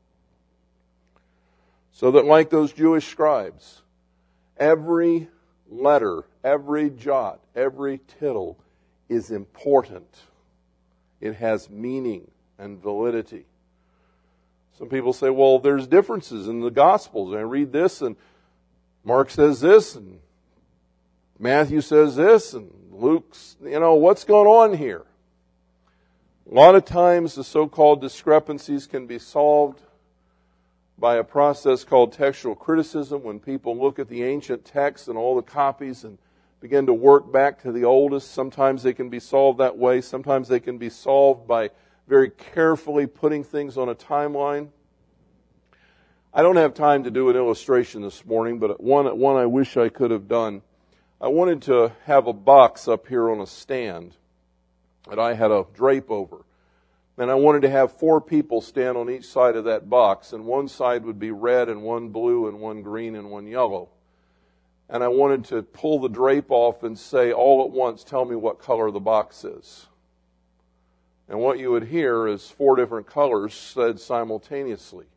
So that, like those Jewish scribes, every letter, every jot, every tittle is important. It has meaning and validity. Some people say, well, there's differences in the Gospels. I read this and Mark says this and Matthew says this and Luke's, you know, what's going on here? A lot of times the so-called discrepancies can be solved by a process called textual criticism, when people look at the ancient texts and all the copies and begin to work back to the oldest. Sometimes they can be solved that way. Sometimes they can be solved by very carefully putting things on a timeline. I don't have time to do an illustration this morning, but one, one I wish I could have done. I wanted to have a box up here on a stand that I had a drape over. And I wanted to have four people stand on each side of that box, and one side would be red and one blue and one green and one yellow. And I wanted to pull the drape off and say all at once, tell me what color the box is. And what you would hear is four different colors said simultaneously.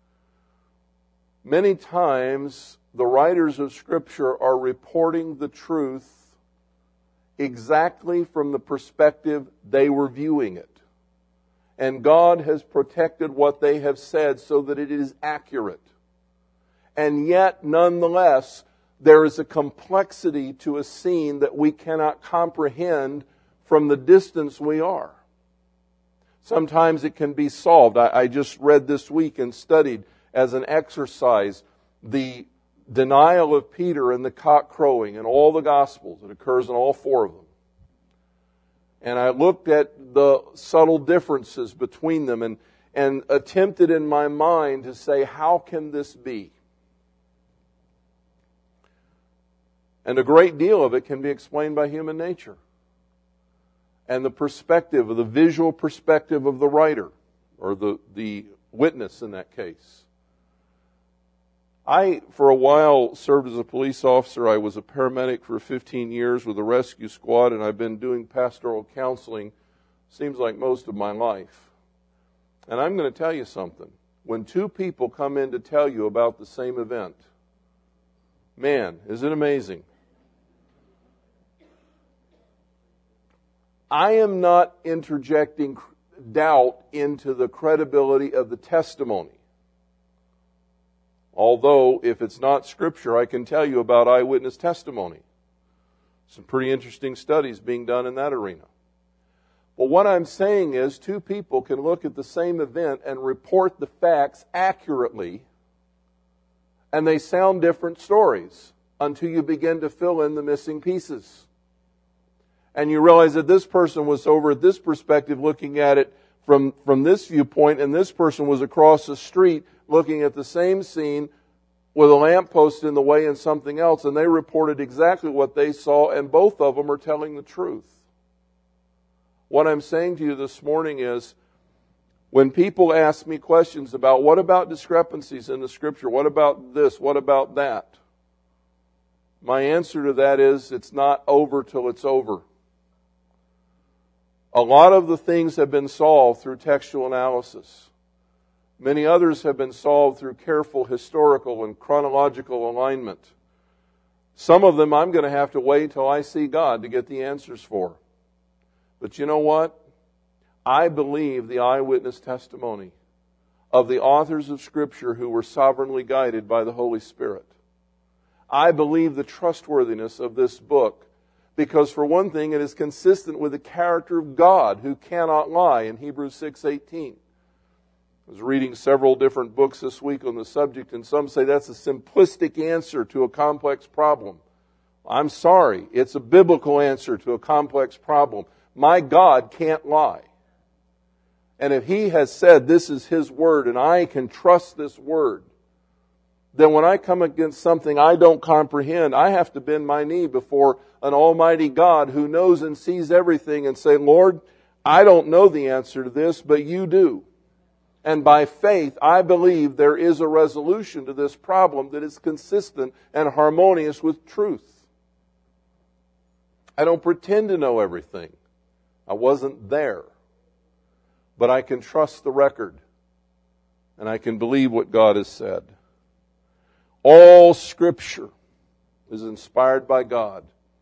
Many times, the writers of Scripture are reporting the truth exactly from the perspective they were viewing it. And God has protected what they have said so that it is accurate. And yet, nonetheless, there is a complexity to a scene that we cannot comprehend from the distance we are. Sometimes it can be solved. I, I just read this week and studied as an exercise the denial of Peter and the cock crowing in all the Gospels. It occurs in all four of them. And I looked at the subtle differences between them and, and attempted in my mind to say, how can this be? And a great deal of it can be explained by human nature and the perspective, of the visual perspective of the writer, or the, the witness in that case. I, for a while, served as a police officer. I was a paramedic for fifteen years with a rescue squad, and I've been doing pastoral counseling, seems like most of my life. And I'm going to tell you something. When two people come in to tell you about the same event, man, is it amazing? I am not interjecting doubt into the credibility of the testimony. Although, if it's not Scripture, I can tell you about eyewitness testimony. Some pretty interesting studies being done in that arena. But what I'm saying is, two people can look at the same event and report the facts accurately, and they sound different stories. until you begin to fill in the missing pieces. And you realize that this person was over at this perspective looking at it from, from this viewpoint, and this person was across the street looking at the same scene with a lamppost in the way and something else, and they reported exactly what they saw, and both of them are telling the truth. What I'm saying to you this morning is, when people ask me questions about what about discrepancies in the Scripture, what about this, what about that, my answer to that is, it's not over till it's over. A lot of the things have been solved through textual analysis. Many others have been solved through careful historical and chronological alignment. Some of them I'm going to have to wait till I see God to get the answers for. But you know what? I believe the eyewitness testimony of the authors of Scripture who were sovereignly guided by the Holy Spirit. I believe the trustworthiness of this book because, for one thing, it is consistent with the character of God who cannot lie in Hebrews six eighteen. I was reading several different books this week on the subject, and some say that's a simplistic answer to a complex problem. I'm sorry, it's a biblical answer to a complex problem. My God can't lie. And if He has said this is His word and I can trust this word, then when I come against something I don't comprehend, I have to bend my knee before an almighty God who knows and sees everything and say, Lord, I don't know the answer to this, but You do. And by faith, I believe there is a resolution to this problem that is consistent and harmonious with truth. I don't pretend to know everything. I wasn't there. But I can trust the record. And I can believe what God has said. All Scripture is inspired by God.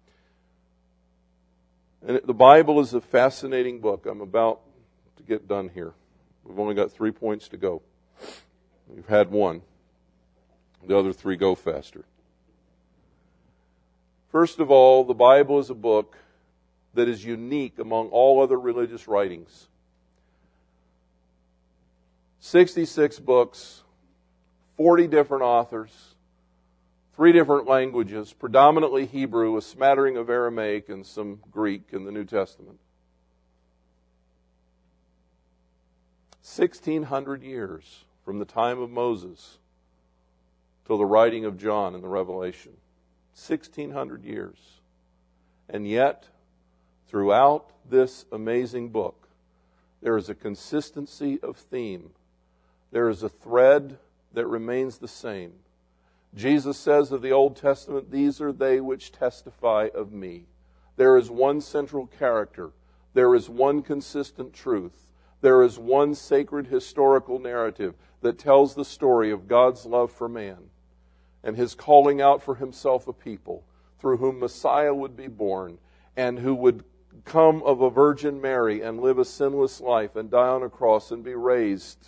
And the Bible is a fascinating book. I'm about to get done here. We've only got three points to go. We've had one. The other three go faster. First of all, the Bible is a book that is unique among all other religious writings. sixty-six books, forty different authors, three different languages, predominantly Hebrew, a smattering of Aramaic and some Greek in the New Testament. sixteen hundred years from the time of Moses till the writing of John in the Revelation. sixteen hundred years. And yet, throughout this amazing book, there is a consistency of theme. There is a thread that remains the same. Jesus says of the Old Testament, these are they which testify of me. There is one central character. There is one consistent truth. There is one sacred historical narrative that tells the story of God's love for man and His calling out for Himself a people through whom Messiah would be born and who would come of a Virgin Mary and live a sinless life and die on a cross and be raised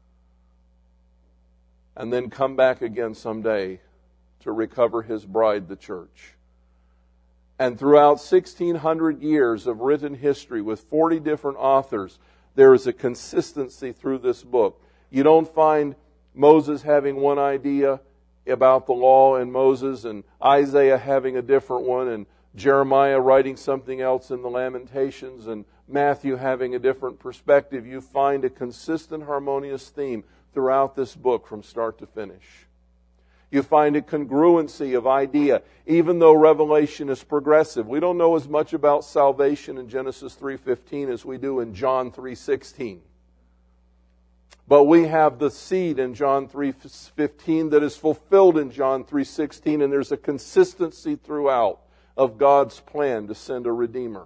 and then come back again someday to recover His bride, the church. And throughout sixteen hundred years of written history with forty different authors, there is a consistency through this book. You don't find Moses having one idea about the law and Moses and Isaiah having a different one and Jeremiah writing something else in the Lamentations and Matthew having a different perspective. You find a consistent, harmonious theme throughout this book from start to finish. You find a congruency of idea, even though Revelation is progressive. We don't know as much about salvation in Genesis three fifteen as we do in John three sixteen. But we have the seed in John three fifteen that is fulfilled in John three sixteen, and there's a consistency throughout of God's plan to send a Redeemer.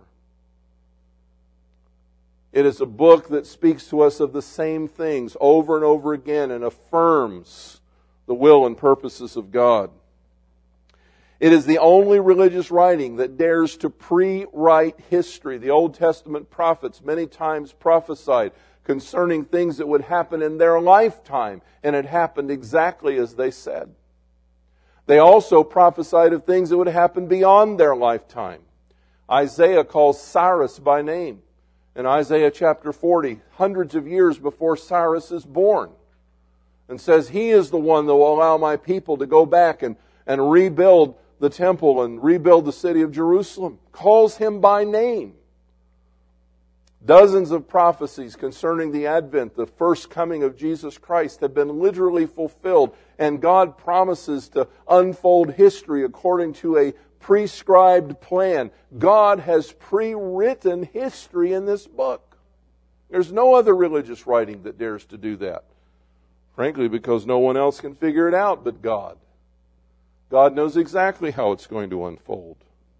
It is a book that speaks to us of the same things over and over again and affirms the will and purposes of God. It is the only religious writing that dares to pre-write history. The Old Testament prophets many times prophesied concerning things that would happen in their lifetime, and it happened exactly as they said. They also prophesied of things that would happen beyond their lifetime. Isaiah calls Cyrus by name in Isaiah chapter forty, hundreds of years before Cyrus is born, and says, He is the one that will allow my people to go back and, and rebuild the temple and rebuild the city of Jerusalem. Calls him by name. Dozens of prophecies concerning the advent, the first coming of Jesus Christ, have been literally fulfilled, and God promises to unfold history according to a prescribed plan. God has pre-written history in this book. There's no other religious writing that dares to do that. Frankly, because no one else can figure it out but God. God knows exactly how it's going to unfold.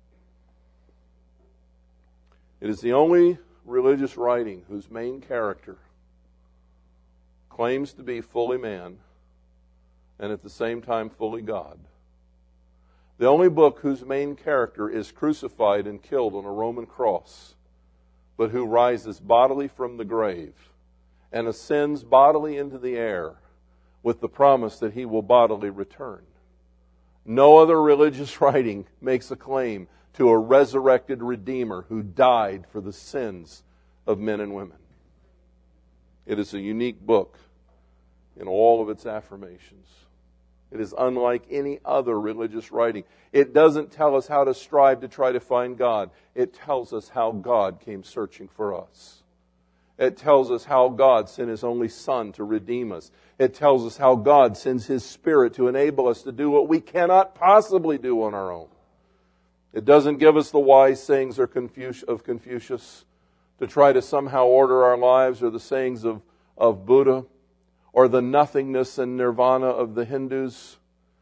It is the only religious writing whose main character claims to be fully man and at the same time fully God. The only book whose main character is crucified and killed on a Roman cross, but who rises bodily from the grave and ascends bodily into the air with the promise that he will bodily return. No other religious writing makes a claim to a resurrected Redeemer who died for the sins of men and women. It is a unique book in all of its affirmations. It is unlike any other religious writing. It doesn't tell us how to strive to try to find God. It tells us how God came searching for us. It tells us how God sent His only Son to redeem us. It tells us how God sends His Spirit to enable us to do what we cannot possibly do on our own. It doesn't give us the wise sayings of Confucius to try to somehow order our lives, or the sayings of, of Buddha, or the nothingness and nirvana of the Hindus.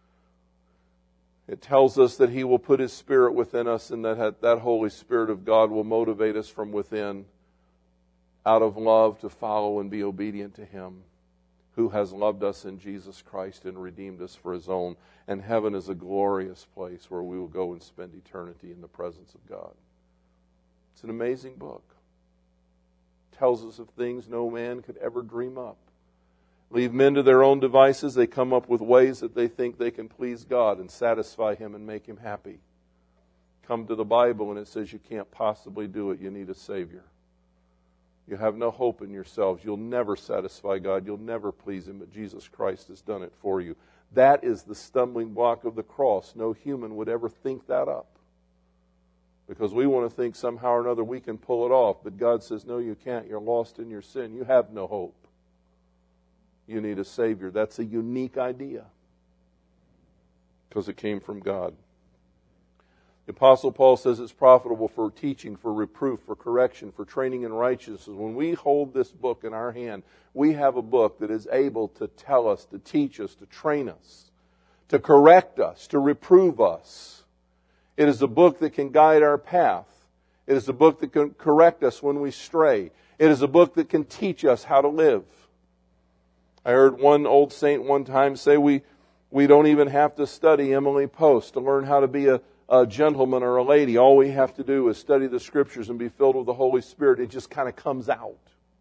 It tells us that He will put His Spirit within us, and that that Holy Spirit of God will motivate us from within, out of love, to follow and be obedient to Him, who has loved us in Jesus Christ and redeemed us for His own. And heaven is a glorious place where we will go and spend eternity in the presence of God. It's an amazing book. It tells us of things no man could ever dream up. Leave men to their own devices. They come up with ways that they think they can please God and satisfy Him and make Him happy. Come to the Bible and it says you can't possibly do it. You need a Savior. You have no hope in yourselves. You'll never satisfy God. You'll never please Him, but Jesus Christ has done it for you. That is the stumbling block of the cross. No human would ever think that up, because we want to think somehow or another we can pull it off. But God says, no, you can't. You're lost in your sin. You have no hope. You need a Savior. That's a unique idea, because it came from God. The Apostle Paul says it's profitable for teaching, for reproof, for correction, for training in righteousness. When we hold this book in our hand, we have a book that is able to tell us, to teach us, to train us, to correct us, to reprove us. It is a book that can guide our path. It is a book that can correct us when we stray. It is a book that can teach us how to live. I heard one old saint one time say we, we don't even have to study Emily Post to learn how to be a a gentleman or a lady. All we have to do is study the Scriptures and be filled with the Holy Spirit. It just kind of comes out.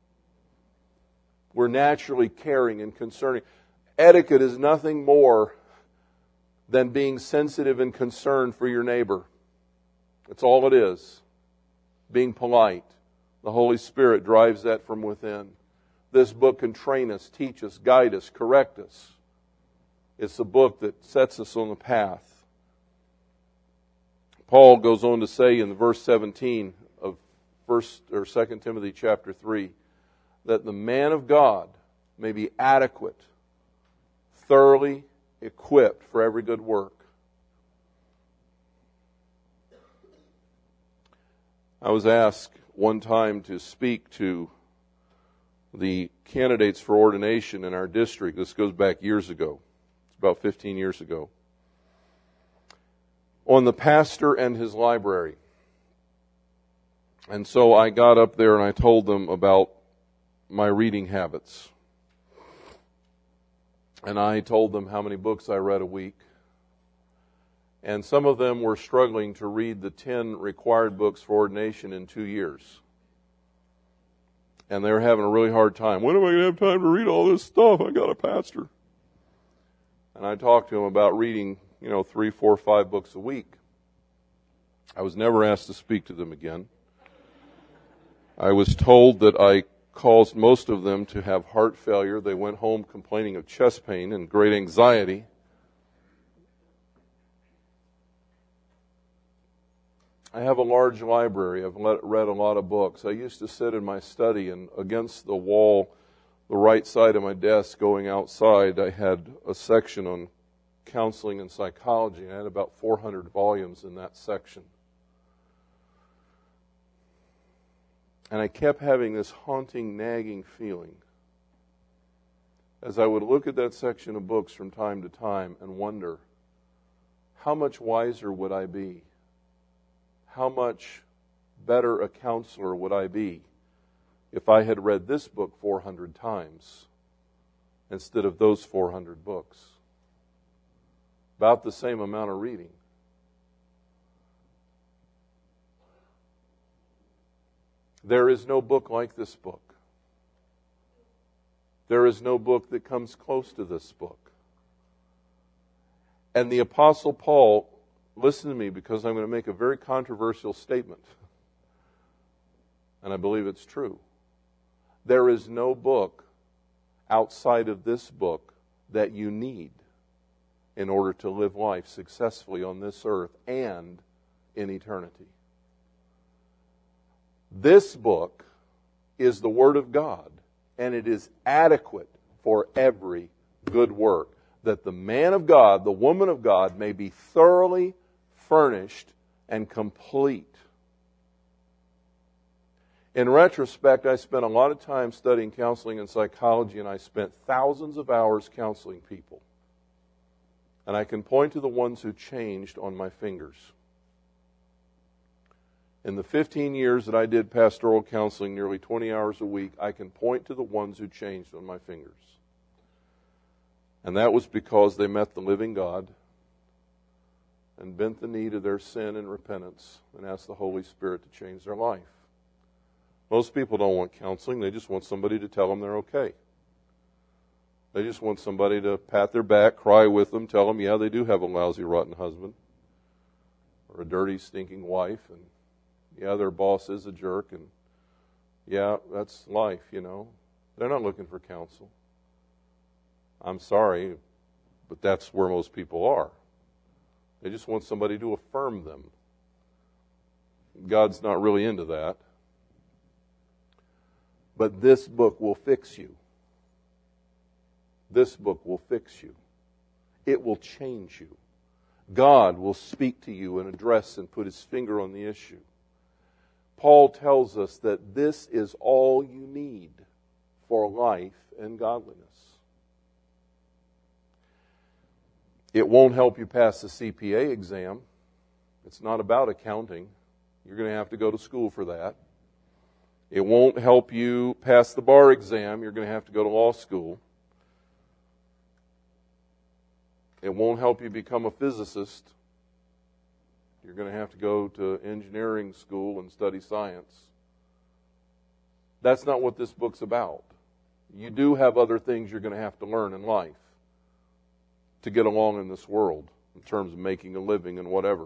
We're naturally caring and concerning. Etiquette is nothing more than being sensitive and concerned for your neighbor. That's all it is. Being polite. The Holy Spirit drives that from within. This book can train us, teach us, guide us, correct us. It's a book that sets us on the path. Paul goes on to say in verse seventeen of First or Second Timothy chapter three, that the man of God may be adequate, thoroughly equipped for every good work. I was asked one time to speak to the candidates for ordination in our district. This goes back years ago. It's about fifteen years ago. On the pastor and his library. And so I got up there and I told them about my reading habits. And I told them how many books I read a week. And some of them were struggling to read the ten required books for ordination in two years. And they were having a really hard time. When am I going to have time to read all this stuff? I got a pastor. And I talked to them about reading, you know, three, four, five books a week. I was never asked to speak to them again. I was told that I caused most of them to have heart failure. They went home complaining of chest pain and great anxiety. I have a large library. I've let, read a lot of books. I used to sit in my study, and against the wall, the right side of my desk going outside, I had a section on counseling and psychology. I had about four hundred volumes in that section. And I kept having this haunting, nagging feeling as I would look at that section of books from time to time and wonder, how much wiser would I be? How much better a counselor would I be if I had read this book four hundred times instead of those four hundred books? About the same amount of reading. There is no book like this book. There is no book that comes close to this book. And the Apostle Paul, listen to me because I'm going to make a very controversial statement. And I believe it's true. There is no book outside of this book that you need in order to live life successfully on this earth and in eternity. This book is the Word of God, and it is adequate for every good work, that the man of God, the woman of God, may be thoroughly furnished and complete. In retrospect, I spent a lot of time studying counseling and psychology, and I spent thousands of hours counseling people. And I can point to the ones who changed on my fingers. In the fifteen years that I did pastoral counseling, nearly twenty hours a week, I can point to the ones who changed on my fingers. And that was because they met the living God and bent the knee to their sin and repentance and asked the Holy Spirit to change their life. Most people don't want counseling. They just want somebody to tell them they're okay. They just want somebody to pat their back, cry with them, tell them, yeah, they do have a lousy, rotten husband or a dirty, stinking wife, and yeah, their boss is a jerk, and yeah, that's life, you know. They're not looking for counsel. I'm sorry, but that's where most people are. They just want somebody to affirm them. God's not really into that. But this book will fix you. This book will fix you. It will change you. God will speak to you and address and put His finger on the issue. Paul tells us that this is all you need for life and godliness. It won't help you pass the C P A exam. It's not about accounting. You're going to have to go to school for that. It won't help you pass the bar exam. You're going to have to go to law school. It won't help you become a physicist. You're going to have to go to engineering school and study science. That's not what this book's about. You do have other things you're going to have to learn in life to get along in this world in terms of making a living and whatever.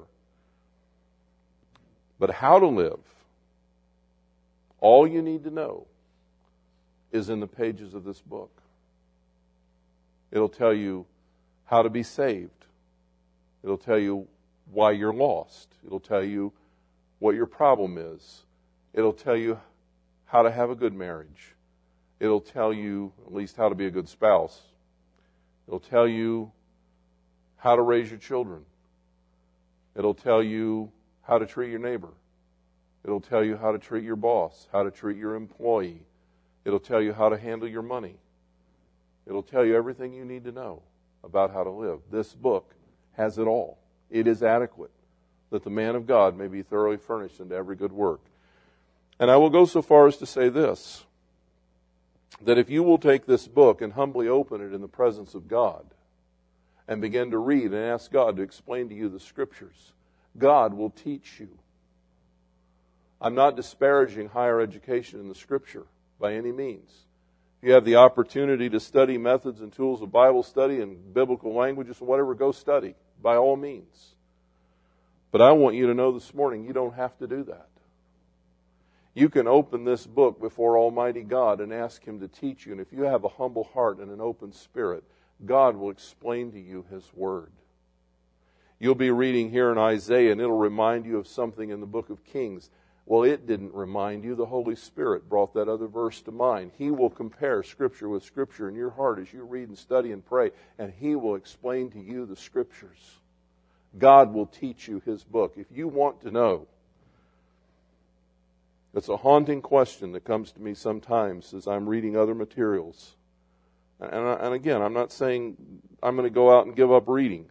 But how to live, all you need to know is in the pages of this book. It'll tell you how to be saved. It'll tell you why you're lost. It'll tell you what your problem is. It'll tell you how to have a good marriage. It'll tell you at least how to be a good spouse. It'll tell you how to raise your children. It'll tell you how to treat your neighbor. It'll tell you how to treat your boss, how to treat your employee. It'll tell you how to handle your money. It'll tell you everything you need to know about how to live. This book has it all. It is adequate that the man of God may be thoroughly furnished into every good work. And I will go so far as to say this, that if you will take this book and humbly open it in the presence of God and begin to read and ask God to explain to you the Scriptures, God will teach you. I'm not disparaging higher education in the Scripture by any means. If you have the opportunity to study methods and tools of Bible study and biblical languages and whatever, go study, by all means. But I want you to know this morning, you don't have to do that. You can open this book before Almighty God and ask Him to teach you. And if you have a humble heart and an open spirit, God will explain to you His Word. You'll be reading here in Isaiah, and it'll remind you of something in the book of Kings. Well, it didn't remind you. The Holy Spirit brought that other verse to mind. He will compare Scripture with Scripture in your heart as you read and study and pray, and He will explain to you the Scriptures. God will teach you His book. If you want to know, it's a haunting question that comes to me sometimes as I'm reading other materials. And, I, and again, I'm not saying I'm going to go out and give up reading.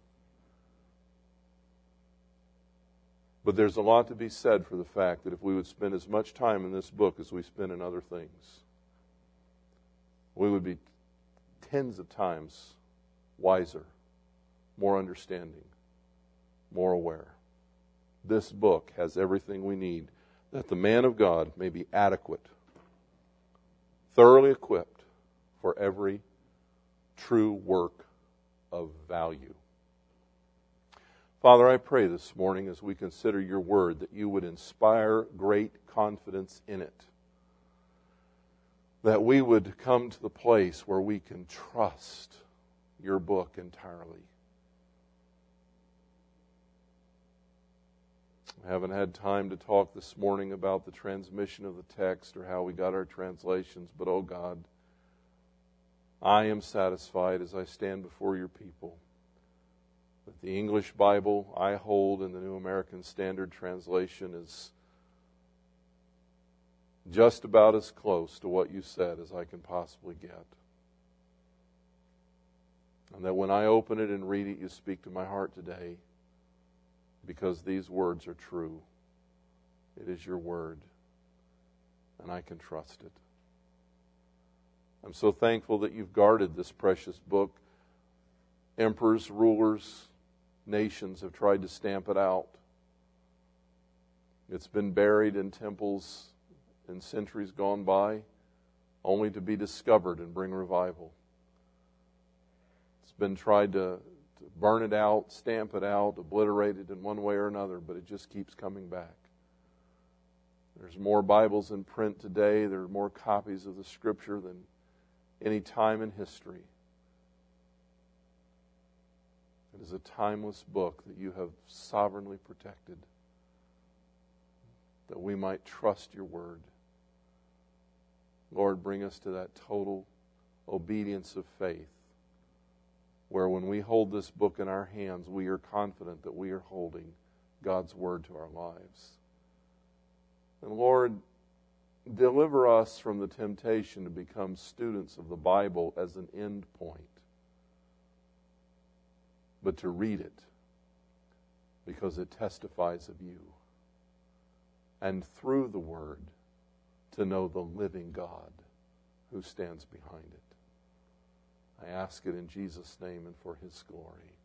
But there's a lot to be said for the fact that if we would spend as much time in this book as we spend in other things, we would be tens of times wiser, more understanding, more aware. This book has everything we need that the man of God may be adequate, thoroughly equipped for every true work of value. Father, I pray this morning as we consider your word that you would inspire great confidence in it. That we would come to the place where we can trust your book entirely. I haven't had time to talk this morning about the transmission of the text or how we got our translations, but oh God, I am satisfied as I stand before your people that the English Bible I hold in the New American Standard Translation is just about as close to what you said as I can possibly get. And that when I open it and read it, you speak to my heart today, because these words are true. It is your word, and I can trust it. I'm so thankful that you've guarded this precious book. Emperors, rulers, nations have tried to stamp it out. It's been buried in temples in centuries gone by, only to be discovered and bring revival. It's been tried to, to burn it out, stamp it out, obliterate it in one way or another, but it just keeps coming back. There's more Bibles in print today. There are more copies of the Scripture than any time in history. It is a timeless book that you have sovereignly protected, that we might trust your word. Lord, bring us to that total obedience of faith, where when we hold this book in our hands, we are confident that we are holding God's word to our lives. And Lord, deliver us from the temptation to become students of the Bible as an end point, but to read it because it testifies of you. And through the word, to know the living God who stands behind it. I ask it in Jesus' name and for his glory.